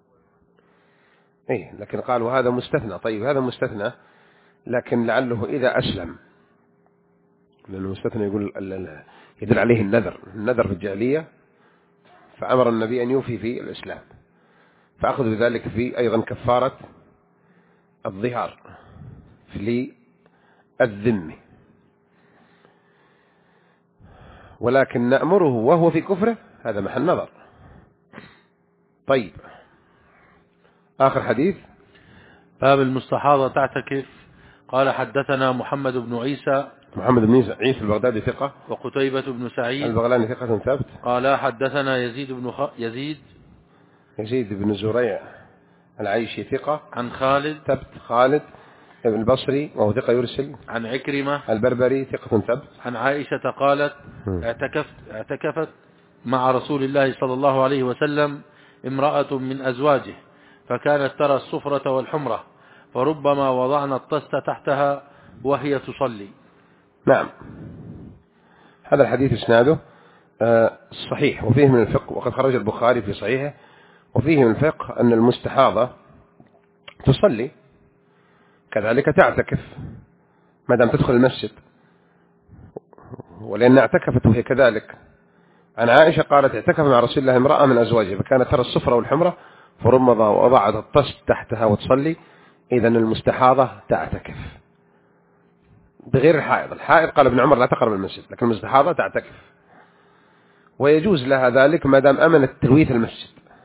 إيه، لكن قالوا هذا مستثنى. طيب هذا مستثنى، لكن لعله إذا أسلم، لأنه مستثنى يقول يدل عليه النذر، النذر في الجاهلية، فأمر النبي أن يوفي في الإسلام، فأخذ بذلك في أيضا كفارة الظهار للذمي. ولكن نأمره وهو في كفره، هذا محل نظر. طيب، آخر حديث، باب المستحاضة تعتكف. قال: حدثنا محمد بن عيسى محمد بن عيسى البغدادي ثقة، وقتيبة بن سعيد البغلاني ثقة ثابت. قال: حدثنا يزيد بن خ... يزيد يزيد بن زريع العيشي ثقة، عن خالد ثبت، خالد ابن البصري وهو ثقة يرسل، عن عكرمة البربري ثقة ثبت. عن عائشة قالت: اعتكفت اعتكفت مع رسول الله صلى الله عليه وسلم امرأة من أزواجه، فكانت ترى الصفرة والحمرة، فربما وضعنا الطست تحتها وهي تصلي. نعم، هذا الحديث اسناده صحيح، وفيه من الفقه، وقد خرج البخاري في صحيحه، وفيه من الفقه أن المستحاضة تصلي كذلك تعتكف ما دام تدخل المسجد، ولأن اعتكفت وهي كذلك. عن عائشة قالت: اعتكف مع رسول الله امرأة من أزواجه، فكانت ترى الصفرة والحمرة فرمض ووضعت الطست تحتها وتصلي. إذن المستحاضة تعتكف بغير الحائض. الحائض قال ابن عمر لا تقرب المسجد، لكن المستحاضة تعتكف، ويجوز لها ذلك ما دام أمنت تلويث المسجد،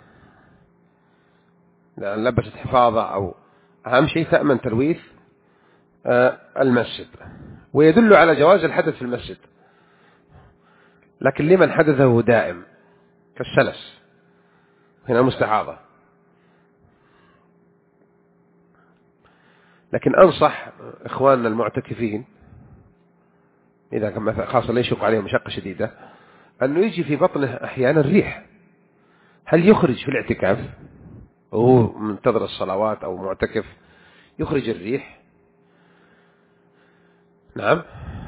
لأن لبست حفاظة أو أهم شيء تأمن تلويث المسجد. ويدل على جواز الحدث في المسجد، لكن لمن حدثه دائم كالسلس، هنا مستحاضة. لكن أنصح إخواننا المعتكفين إذا كان خاصة لا يشق عليهم مشقة شديدة، أنه يجي في بطنه أحيانا الريح، هل يخرج في الاعتكاف وهو منتظر الصلوات أو معتكف يخرج الريح؟ نعم،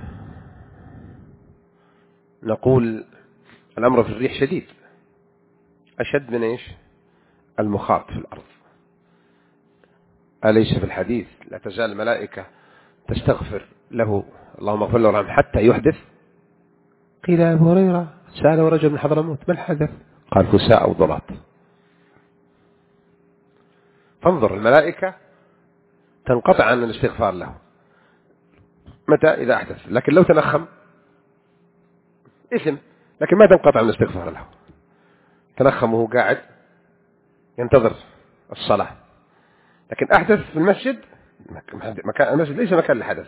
نقول الأمر في الريح شديد، أشد من إيش؟ المخاط في الأرض. أليس في الحديث لا تزال الملائكة تستغفر له اللهم اغفر له وارحمه حتى يحدث؟ قيل يا أبو هريرة سأله رجل من حضرموت ما الحدث؟ قال كساء أو ضلات. فانظر، الملائكة تنقطع عن الاستغفار له متى؟ إذا أحدث. لكن لو تنخم إثم، لكن ما تنقطع من الاستغفار له. تنخم وهو قاعد ينتظر الصلاة، لكن أحدث في المسجد، مكان المسجد ليس مكان للحدث.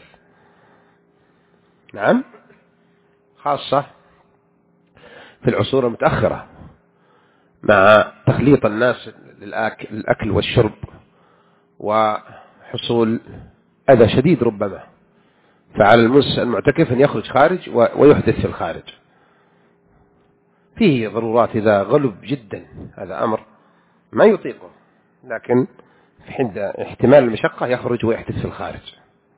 نعم، خاصة في العصور المتأخرة مع تخليط الناس للأكل والشرب وحصول أذى شديد ربما، فعلى المعتكف أن يخرج خارج ويحدث في الخارج. فيه ضرورات إذا غلب جدا هذا أمر ما يطيقه، لكن عند احتمال المشقة يخرج ويحدث في الخارج.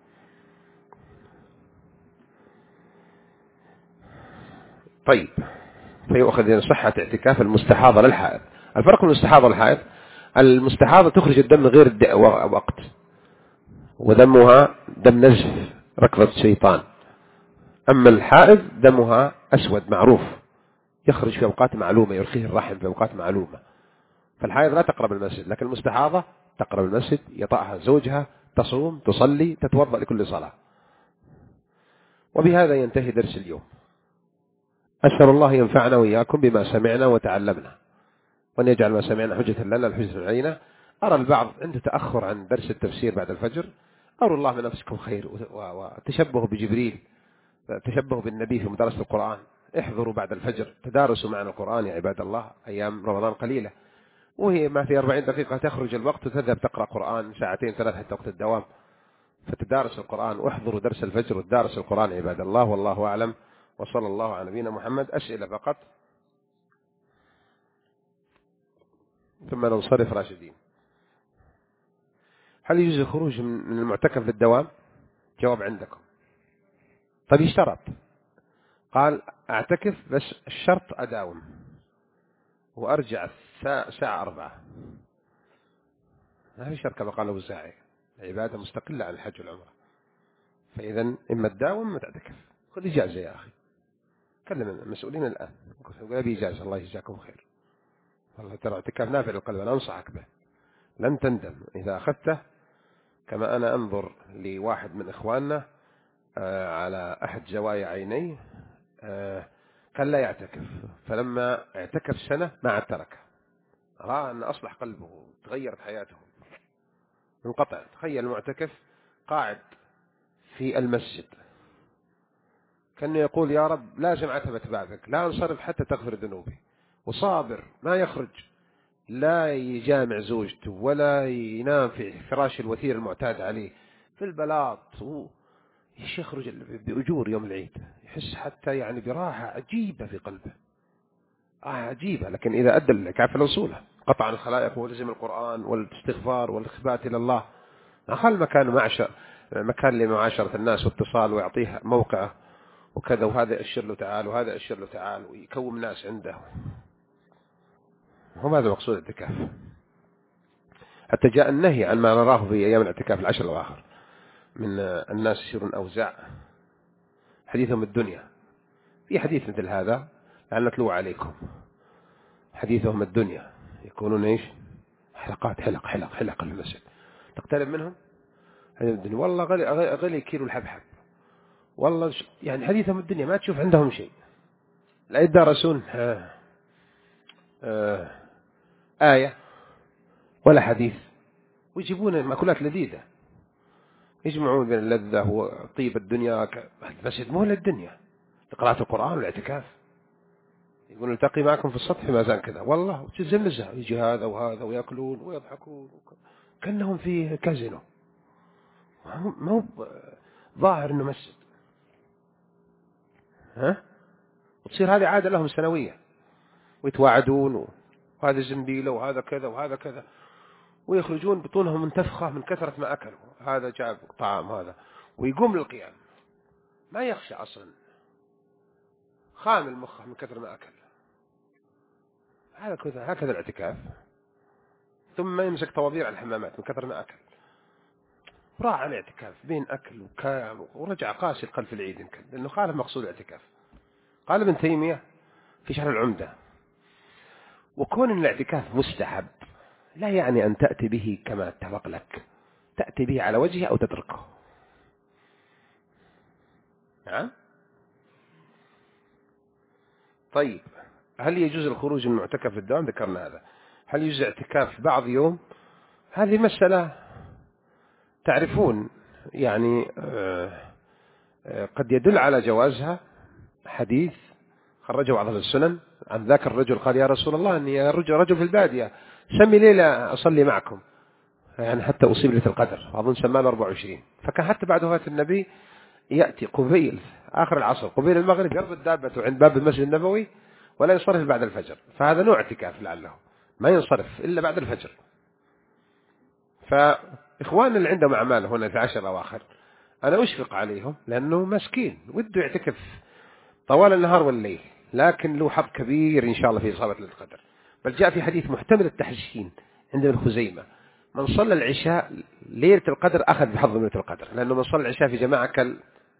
طيب، فيؤخذ من صحة اعتكاف المستحاضة للحائض. الفرق بين المستحاضة والحائض: المستحاضة تخرج الدم غير وقت، ودمها دم نزف ركضة الشيطان. أما الحائض دمها أسود معروف، يخرج في أوقات معلومة، يرخيه الرحم في أوقات معلومة. فالحائض لا تقرب المسجد، لكن المستحاضة تقرب المسجد، يطأها زوجها، تصوم، تصلي، تتوضأ لكل صلاة. وبهذا ينتهي درس اليوم. أسأل الله ينفعنا وإياكم بما سمعنا وتعلمنا، وأن يجعل ما سمعنا حجة لنا الحجة علينا. أرى البعض عنده تأخر عن درس التفسير بعد الفجر، أروا الله من نفسكم خير، وتشبهوا بجبريل، تشبهوا بالنبي في مدارس القرآن. احضروا بعد الفجر، تدارسوا معنا القرآن يا عباد الله. أيام رمضان قليلة، وهي ما في أربعين دقيقة تخرج الوقت وتذهب تقرأ قرآن ساعتين ثلاث حتى وقت الدوام. فتدارس القرآن، واحضروا درس الفجر وتدارس القرآن عباد الله. والله أعلم، وصلى الله على نبينا محمد. أسئلة فقط ثم ننصرف راشدين. هل يجوز الخروج من المعتكف للدوام؟ جواب عندكم. طيب اشترط، قال اعتكف بس الشرط أداوم وأرجع الساعة أربعة. ما في شرط كما قال أبو الزاعي، عبادة مستقلة عن الحج والعمرة. فإذا إما تداوم إما تعتكف. خذ إجازة يا أخي، كلم المسؤولين الآن، قل أبي إجازة الله يجزاكم خير. والله ترى اعتكاف نافع للقلب، أنا أنصحك به، لن تندم إذا أخذته. كما أنا أنظر لواحد من إخواننا على أحد زوايا عينيه كان لا يعتكف، فلما اعتكف سنة ما عاد تركه، رأى أن أصلح قلبه، تغيرت حياته، انقطع. تخيل المعتكف قاعد في المسجد كأنه يقول يا رب لازم عتبة بابك، لا أنصرف حتى تغفر ذنوبي، وصابر ما يخرج، لا يجامع زوجته ولا ينام في فراش الوثير المعتاد عليه في البلاط، ايش يخرج بأجور يوم العيد، يحس حتى يعني براحة عجيبة في قلبه، آه عجيبة. لكن إذا أدى الاعتكاف الوصولة، قطع عن الخلائق ولزم القرآن والاستغفار والإخبات إلى الله، أخل مكان معشر مكان لمعاشرة الناس واتصال، ويعطيه موقعه وكذا، وهذا يأشر له تعال وهذا يأشر له تعال، ويكوم ناس عنده. هو هذا مقصود الاعتكاف. حتى جاء النهي عن ما نراه في أيام الاعتكاف العشر الأواخر من الناس يصيرون أوزاع، حديثهم الدنيا. في حديث مثل هذا لعل نتلو عليكم، حديثهم الدنيا، يكونون إيش حلقات، حلق حلق حلق المسجد، تقترب منهم حديث الدنيا. والله غلي, غلي كيلو الحبحب، والله يعني حديثهم الدنيا، ما تشوف عندهم شيء، لا يدارسون آه آه آية ولا حديث، ويجيبون مأكولات لذيذة، يجمعون بين اللذة وطيب الدنيا. المسجد مو للدنيا، لقراءة القرآن والاعتكاف. يقول نلتقي معكم في السطح في مازال كذا، والله تزمزها، يجي هذا وهذا ويأكلون ويضحكون كأنهم في كازينو، ما هو ظاهر إنه مسجد. ها، وتصير هذه عادة لهم سنوية، ويتواعدون، وهذا زنبيلة وهذا كذا وهذا كذا، ويخرجون بطونهم منتفخة من كثرة ما أكلوا، هذا جاب طعام هذا، ويقوم للقيام ما يخشى أصلا، خامل مخه من كثر ما أكل. هذا كذا، هكذا الاعتكاف. ثم يمسك طوابير على الحمامات من كثر ما أكل، راح على الاعتكاف بين أكل وكام، ورجع قاسي القلب في العيد يمكن، لأنه خالف مقصود الاعتكاف. قال ابن تيمية في شرح العمدة: وكون الاعتكاف مستحب لا يعني أن تأتي به كما اتفق لك، تأتي به على وجهه أو تتركه. نعم. طيب، هل يجوز الخروج من المعتكف للدوام؟ ذكرنا هذا. هل يجوز اعتكاف بعض يوم؟ هذه مسألة تعرفون يعني قد يدل على جوازها حديث خرجه بعض السنن عن ذاك الرجل قال يا رسول الله أني رجل, رجل في البادية سمي ليلة أصلي معكم، يعني حتى أصيب ليلة القدر، أظن سمان أربعة وعشرين. فكان حتى بعد وفاة النبي يأتي قبيل آخر العصر قبيل المغرب، يربط دابته عند باب المسجد النبوي ولا ينصرف بعد الفجر، فهذا نوع اعتكاف لعله ما ينصرف إلا بعد الفجر. فإخواننا اللي عندهم أعمال هنا في عشر أواخر أنا أشفق عليهم، لأنه مسكين وده يعتكف طوال النهار والليل، لكن له حظ كبير إن شاء الله في إصابة ليلة القدر. بل جاء في حديث محتمل التحسين عند ابن خزيمة: من صلى العشاء ليلة القدر أخذ بحظ ليلة القدر، لأنه من صلى العشاء في جماعة كال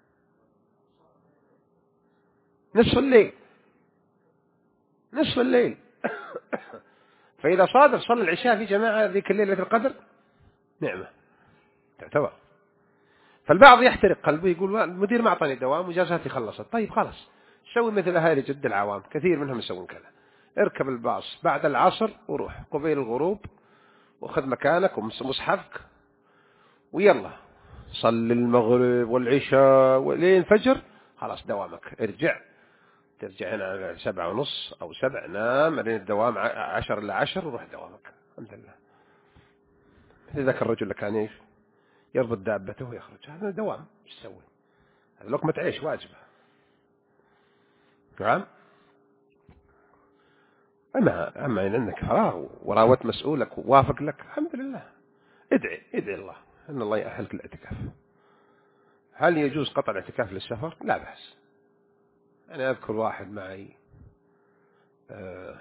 نصف الليل نصف الليل فإذا صادر صلى العشاء في جماعة ذيك الليلة القدر نعمة تعتبر. فالبعض يحترق قلبه يقول المدير ما أعطاني دوام وجازاتي خلصت. طيب خلاص، سوي مثل أهالي جد العوام، كثير منهم يسوون كذا: اركب الباص بعد العصر وروح قبيل الغروب وخذ مكانك ومصحفك ويلا صل المغرب والعشاء ولين الفجر، خلاص دوامك، ارجع ترجع هنا على سبعة ونص أو سبع، نام لين الدوام عشر إلى عشر وروح دوامك. الحمد لله. مثل ذاك الرجل اللي كان ايش يربط دابته ويخرج، هذا دوام، ايش تسوي؟ هذا لقمة عيش واجبة. نعم. أما أما إن عندك فراغ وراوت مسؤولك ووافق لك، الحمد لله، ادعي ادعي الله أن الله يأهلك الاعتكاف. هل يجوز قطع الاعتكاف للسفر؟ لا بأس. أنا أذكر واحد معي آه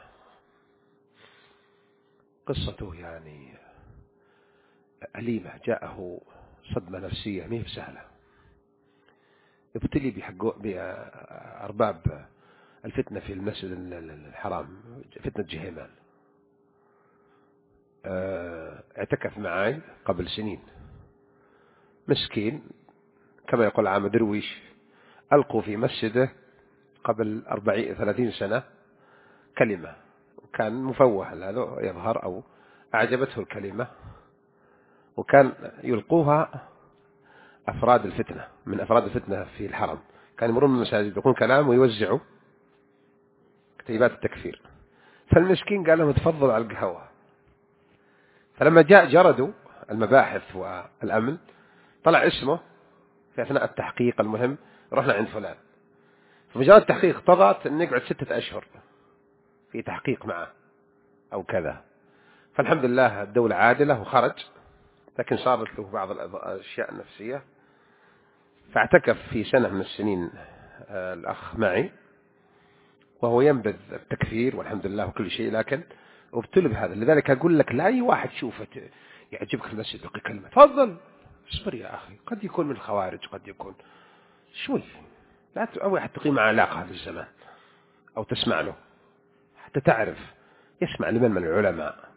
قصته يعني أليمة، جاءه صدمة نفسية ما هي بسهلة، ابتلي بأرباب الفتنة في المسجد الحرام، فتنة جهيمان. اعتكف معي قبل سنين، مسكين كما يقول عام درويش، ألقوا في مسجده قبل أربعين ثلاثين سنة كلمة، وكان مفوه هذا يظهر أو أعجبته الكلمة، وكان يلقوها أفراد الفتنة من أفراد الفتنة في الحرم، كان يمرون من المساجد يقول كلام ويوزعوا كتيبات التكفير. فالمسكين قال لهم تفضلوا على القهوة. فلما جاء جردوا المباحث والأمن طلع اسمه في أثناء التحقيق، المهم رحنا عند فلان، فمجرد التحقيق طغت أن نقعد ستة أشهر في تحقيق معه أو كذا. فالحمد لله الدولة عادلة وخرج، لكن صارت له بعض الأشياء النفسية. فاعتكف في سنة من السنين الأخ معي وهو ينبذ التكفير والحمد لله وكل شيء، لكن ابتلى بهذا. لذلك أقول لك لا أي واحد شوفه يعجبك المسجد يلقي كلمة تفضل، اصبر يا أخي، قد يكون من الخوارج، قد يكون شوي، لا أول حتى تقيم علاقة هذا الزمان أو تسمع له حتى تعرف يسمع لمن من العلماء.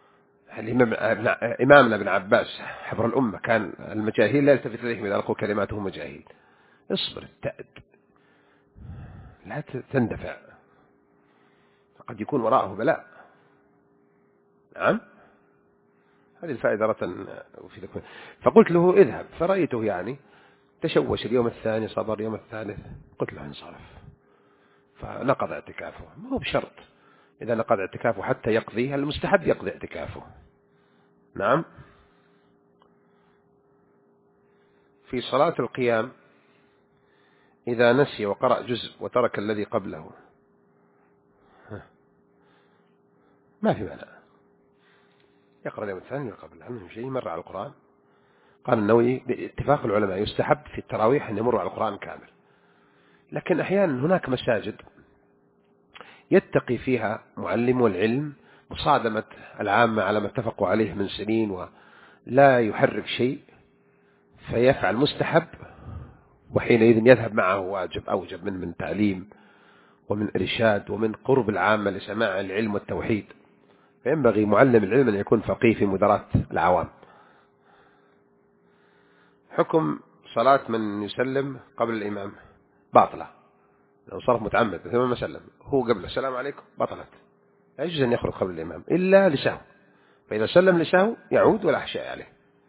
إمامنا ابن عباس حبر الأمة كان المجاهيل لا يلتفت إليهم إذا لقوا كلماته مجاهيل. اصبر تأد، لا تندفع، قد يكون وراءه بلاء. نعم، هذه الفائدة رتن. فقلت له اذهب، فرأيته يعني تشوش، اليوم الثاني صبر، اليوم الثالث قلت له انصرف، فنقض اعتكافه. ما هو بشرط إذا نقض اعتكافه حتى يقضي، المستحب يقضي اعتكافه. نعم. في صلاة القيام إذا نسي وقرأ جزء وترك الذي قبله ما في مانع، يقرأ اليوم الثاني قبله، المهم شيء مر على القرآن. قال النووي باتفاق العلماء يستحب في التراويح أن يمر على القرآن كامل، لكن أحيانا هناك مساجد يتقي فيها معلم العلم مصادمة العامة على ما اتفقوا عليه من سنين ولا يحرك شيء، فيفعل مستحب، وحينئذ يذهب معه واجب أوجب من من تعليم ومن إرشاد ومن قرب العامة لسماع العلم والتوحيد. فينبغي معلم العلم أن يكون فقيه في مدراء العوام. حكم صلاة من يسلم قبل الإمام باطلة، لو صرف متعمد مثل ما سلم هو قبل السلام عليكم بطلت، لا يجوز أن يخرج قبل الإمام إلا لسهو، فإذا سلم لسهو يعود ولا أحشاء عليه.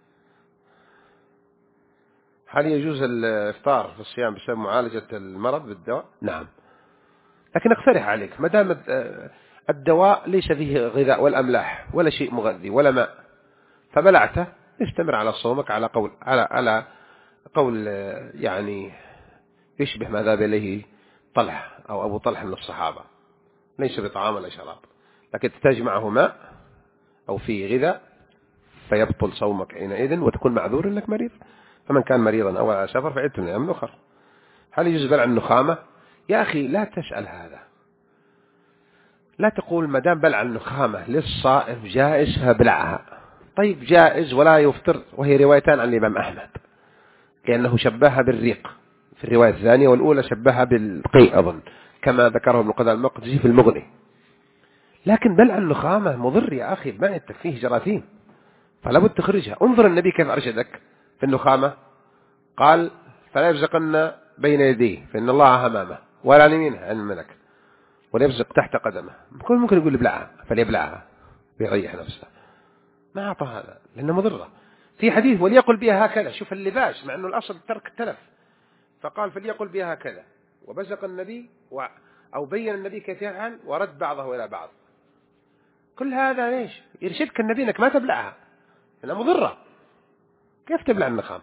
هل يجوز الإفطار في الصيام بسبب معالجة المرض بالدواء؟ نعم، لكن اقترح عليك ما دام الدواء ليس فيه غذاء ولا أملاح ولا شيء مغذي ولا ماء فبلعته، استمر على صومك على قول على على قول يعني يشبه ما ذهب إليه طلح أو أبو طلح من الصحابة، ليس بطعام ولا شراب، لكن تحتاج معه ماء أو فيه غذاء فيبطل صومك حينئذ وتكون معذور أنك مريض. فمن كان مريضا أو على سفر فعدة من أيام أخرى. هل يجوز بلع النخامة؟ يا أخي لا تسأل هذا، لا تقول ما دام بلع النخامة للصائم جائز فبلعها. طيب جائز ولا يفطر، وهي روايتان عن الإمام أحمد، لأنه شبهها بالريق في الرواية الثانية، والأولى شبهها بالقيء أظن كما ذكره ابن قدامة المقدسي في المغني. لكن بلع النخامة مضر يا أخي، معدتك فيه جراثيم فلا بد تخرجها. انظر النبي كيف أرشدك في النخامة، قال فلا يبزقن بين يديه فإن الله أمامه ولا عن يمينه عن الملك وليبزق تحت قدمه. كل ممكن يقول ابلعها فليبلعها ويريح نفسه، ما أعطى هذا لأنه مضرة. في حديث وليقل بها هكذا، شوف اللباس مع أنه الأصل ترك التلف، فقال فليقل بها هكذا، وبزق النبي و... أو بين النبي كيف يفعل ورد بعضه إلى بعض. كل هذا ليش؟ يرشدك النبي أنك ما تبلعها لأنها مضرة. كيف تبلع النخام؟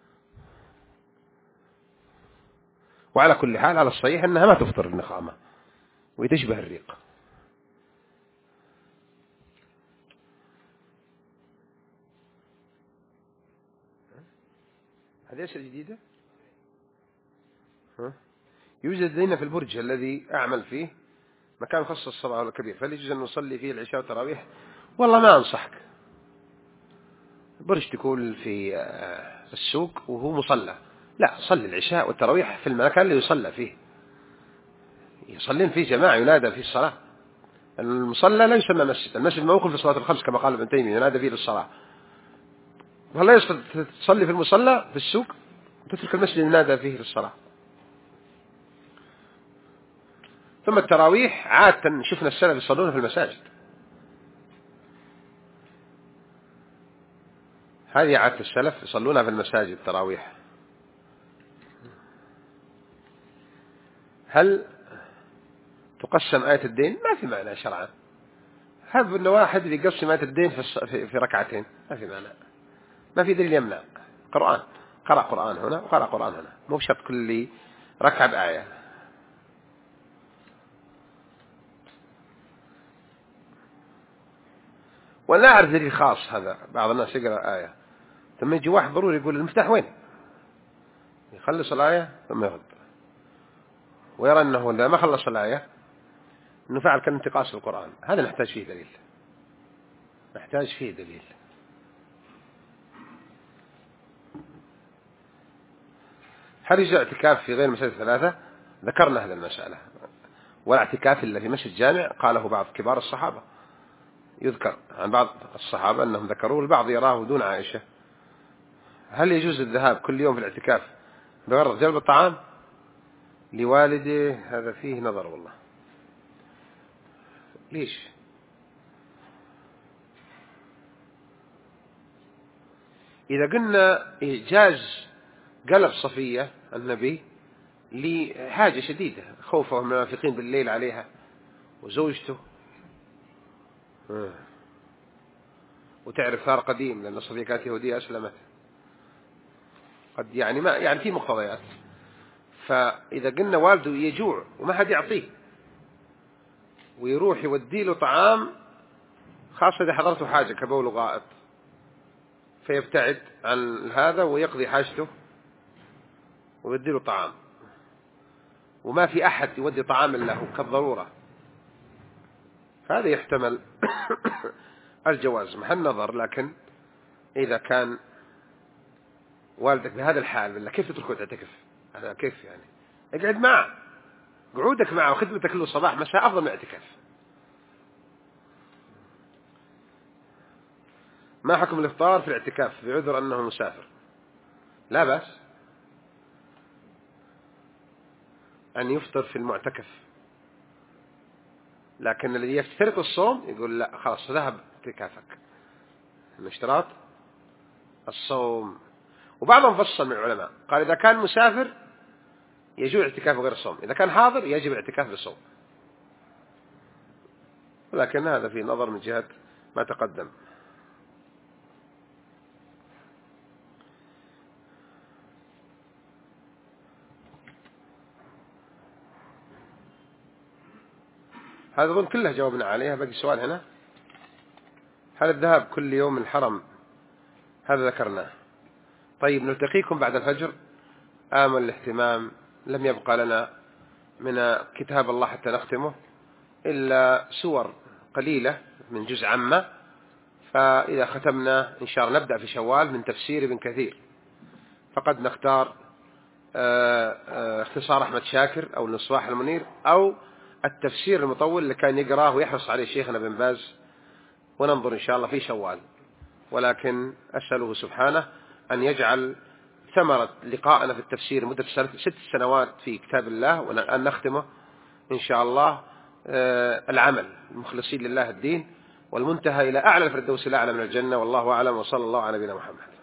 وعلى كل حال على الصحيح أنها ما تفطر النخامة وتشبه الريق. هذه أشياء جديدة. ها؟ يوجد لنا في البرج الذي أعمل فيه مكان خاص الصلاة الكبير، فهل يجوز أن نصلي فيه العشاء والتراويح؟ والله ما أنصحك. برج تكون في السوق وهو مصلى، لا صلي العشاء والتراويح في المكان اللي يصلى فيه، يصلين فيه جماعة ينادى فيه الصلاة. المصلى لا يسمى مسجد، المسجد موقف في الصلاة الخمس كما قال ابن تيمية ينادى فيه للصلاة. ولا يصل تصلي في المصلى في السوق وتترك المسجد ينادى فيه للصلاة. ثم التراويح عادة شفنا السلف يصلون في المساجد، هذه عادة السلف يصلونها في المساجد التراويح. هل تقسم آية الدين؟ ما في معنى شرعا. هذا أن واحد يقسم آية الدين في في ركعتين ما في معنى، ما في دليل يمنع. قرآن قرأ قرآن هنا وقرأ قرآن هنا، مو بشرط كل ركعة بآية. ولا أعرف دليل خاص هذا، بعض الناس يقرأ آية ثم يجي واحد ضروري يقول المفتاح وين، يخلص الآية ثم يرد، ويرى أنه إذا ما خلص الآية أنه فعل كالانتقاص في القرآن. هذا نحتاج فيه دليل، نحتاج فيه دليل. هل يجوز اعتكاف في غير مساجد ثلاثة؟ ذكرنا هذه المسألة. ولا اعتكاف إلا في مسجد جامع قاله بعض كبار الصحابة، يذكر عن بعض الصحابة أنهم ذكروه، البعض يراه دون عائشة. هل يجوز الذهاب كل يوم في الاعتكاف بغرض جلب الطعام لوالده؟ هذا فيه نظر والله. ليش؟ إذا قلنا إيجاز قلب صفية النبي لحاجة شديدة، خوفه من المنافقين بالليل عليها وزوجته، وتعرف ثار قديم لأن صفية كانت يهودية أسلمت، قد يعني ما يعني في مقتضيات. فإذا قلنا والده يجوع وما حد يعطيه ويروح يودي له طعام، خاصة إذا حضرته حاجة كبول غائط، فيبتعد عن هذا ويقضي حاجته ويودي له طعام، وما في أحد يودي طعام له كالضرورة، هذا يحتمل الجواز محل نظر. لكن إذا كان والدك بهذا الحال بالله كيف تتركه تعتكف؟ أنا كيف يعني؟ اقعد معه، قعودك معه وخدمتك له صباح مساء أفضل من اعتكاف. ما حكم الإفطار في الاعتكاف بعذر أنه مسافر؟ لا بأس أن يفطر في المعتكف، لكن الذي يفترق الصوم يقول لا خلاص ذهب اعتكافك، من اشتراط الصوم. وبعضهم فصل من العلماء قال إذا كان مسافر يجوز اعتكافه غير الصوم، إذا كان حاضر يجب الاعتكاف بالصوم، ولكن هذا في نظر من جهة ما تقدم. هذا أظن كلها جاوبنا عليها. باقي سؤال هنا، هل الذهاب كل يوم الحرم؟ هذا ذكرناه. طيب نلتقيكم بعد الفجر. آمل الاهتمام، لم يبقى لنا من كتاب الله حتى نختمه إلا سور قليلة من جزء عامة، فإذا ختمنا إن شاء الله نبدأ في شوال من تفسير ابن كثير، فقد نختار اختصار أحمد شاكر أو المصباح المنير أو التفسير المطول اللي كان يقراه ويحرص عليه شيخنا بن باز، وننظر إن شاء الله في شوال. ولكن أسأله سبحانه أن يجعل ثمرة لقاءنا في التفسير مدة ست سنوات في كتاب الله، وأن نختمه إن شاء الله العمل المخلصين لله الدين، والمنتهى إلى أعلى الفردوس الأعلى من الجنة. والله أعلم، وصلى الله على نبينا محمد.